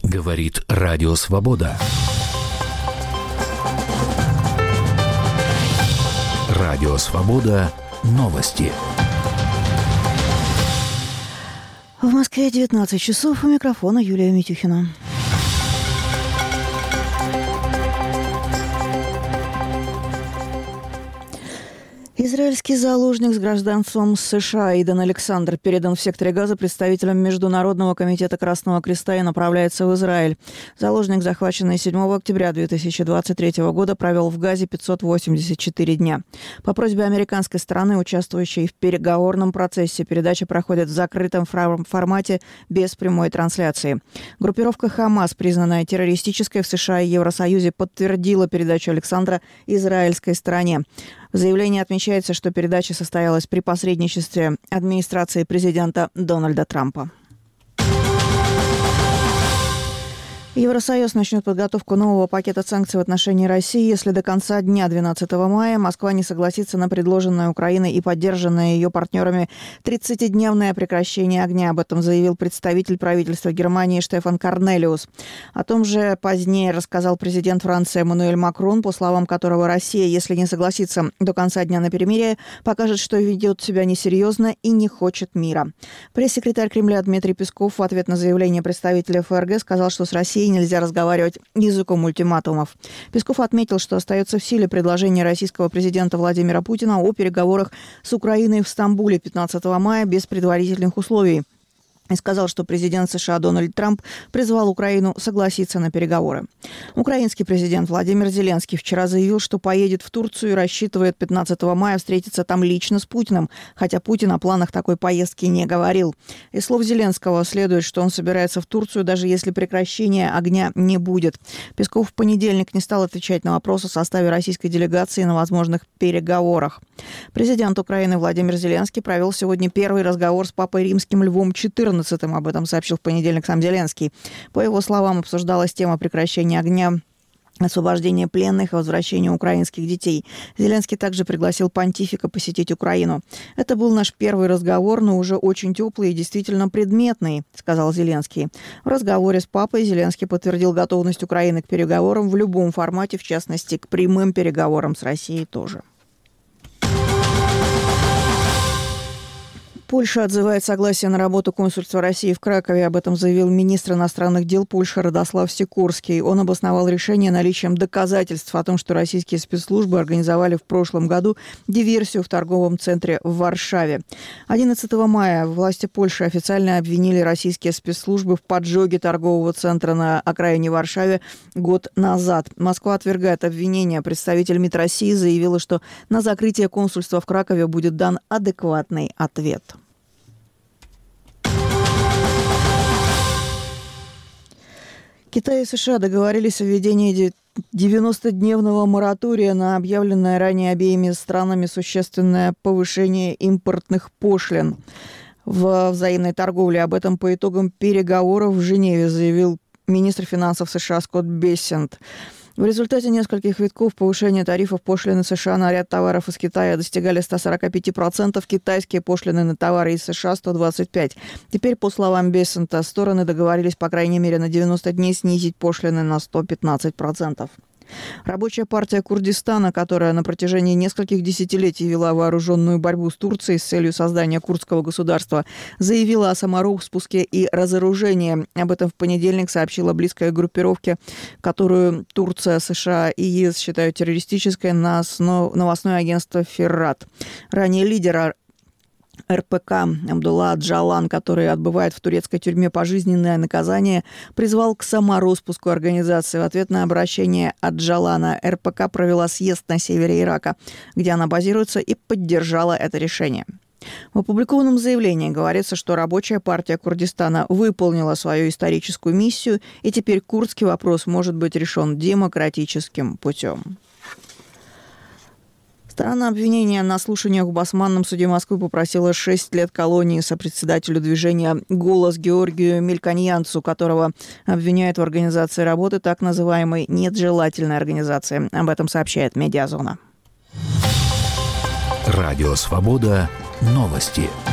Говорит Радио Свобода. Радио Свобода. Новости. В Москве 19 часов. У микрофона Юлия Митюхина. Израильский заложник с гражданством США Идан Александр передан в секторе Газа представителям Международного комитета Красного Креста и направляется в Израиль. Заложник, захваченный 7 октября 2023 года, провел в Газе 584 дня. По просьбе американской стороны, участвующей в переговорном процессе, передача проходит в закрытом формате без прямой трансляции. Группировка «Хамас», признанная террористической в США и Евросоюзе, подтвердила передачу Александра израильской стороне. В заявлении отмечается, что передача состоялась при посредничестве администрации президента Дональда Трампа. Евросоюз начнет подготовку нового пакета санкций в отношении России, если до конца дня 12 мая Москва не согласится на предложенное Украиной и поддержанное ее партнерами 30-дневное прекращение огня. Об этом заявил представитель правительства Германии Штефан Корнелиус. О том же позднее рассказал президент Франции Эммануэль Макрон, по словам которого Россия, если не согласится до конца дня на перемирие, покажет, что ведет себя несерьезно и не хочет мира. Пресс-секретарь Кремля Дмитрий Песков в ответ на заявление представителя ФРГ сказал, что с Россией нельзя разговаривать языком ультиматумов. Песков отметил, что остается в силе предложение российского президента Владимира Путина о переговорах с Украиной в Стамбуле 15 мая без предварительных условий. И сказал, что президент США Дональд Трамп призвал Украину согласиться на переговоры. Украинский президент Владимир Зеленский вчера заявил, что поедет в Турцию и рассчитывает 15 мая встретиться там лично с Путиным, хотя Путин о планах такой поездки не говорил. Из слов Зеленского следует, что он собирается в Турцию, даже если прекращения огня не будет. Песков в понедельник не стал отвечать на вопрос о составе российской делегации на возможных переговорах. Президент Украины Владимир Зеленский провел сегодня первый разговор с папой римским Львом XIV. Об этом сообщил в понедельник сам Зеленский. По его словам, обсуждалась тема прекращения огня, освобождения пленных и возвращения украинских детей. Зеленский также пригласил понтифика посетить Украину. «Это был наш первый разговор, но уже очень теплый и действительно предметный», сказал Зеленский. В разговоре с папой Зеленский подтвердил готовность Украины к переговорам в любом формате, в частности, к прямым переговорам с Россией тоже. Польша отзывает согласие на работу консульства России в Кракове. Об этом заявил министр иностранных дел Польши Радослав Сикорский. Он обосновал решение наличием доказательств о том, что российские спецслужбы организовали в прошлом году диверсию в торговом центре в Варшаве. 11 мая власти Польши официально обвинили российские спецслужбы в поджоге торгового центра на окраине Варшавы год назад. Москва отвергает обвинения. Представитель МИД России заявила, что на закрытие консульства в Кракове будет дан адекватный ответ. Китай и США договорились о введении 90-дневного моратория на объявленное ранее обеими странами существенное повышение импортных пошлин в взаимной торговле. Об этом по итогам переговоров в Женеве заявил министр финансов США Скотт Бессент. В результате нескольких витков повышения тарифов пошлины США на ряд товаров из Китая достигали 145%, китайские пошлины на товары из США 125%. Теперь, по словам Бессента, стороны договорились, по крайней мере, на 90 дней снизить пошлины на 115%. Рабочая партия Курдистана, которая на протяжении нескольких десятилетий вела вооруженную борьбу с Турцией с целью создания курдского государства, заявила о самороспуске и разоружении. Об этом в понедельник сообщила близкая группировке, которую Турция, США и ЕС считают террористической, новостное агентство «Феррат». Ранее лидер РПК Абдулла Оджалан, который отбывает в турецкой тюрьме пожизненное наказание, призвал к самороспуску организации. В ответ на обращение Оджалана РПК провела съезд на севере Ирака, где она базируется, и поддержала это решение. В опубликованном заявлении говорится, что рабочая партия Курдистана выполнила свою историческую миссию, и теперь курдский вопрос может быть решен демократическим путем. Сторона обвинения на слушаниях в Басманном суде Москвы попросила 6 лет колонии сопредседателю движения «Голос» Георгию Мельконьянцу, которого обвиняют в организации работы так называемой «нежелательной организации». Об этом сообщает «Медиазона». Радио «Свобода». Новости.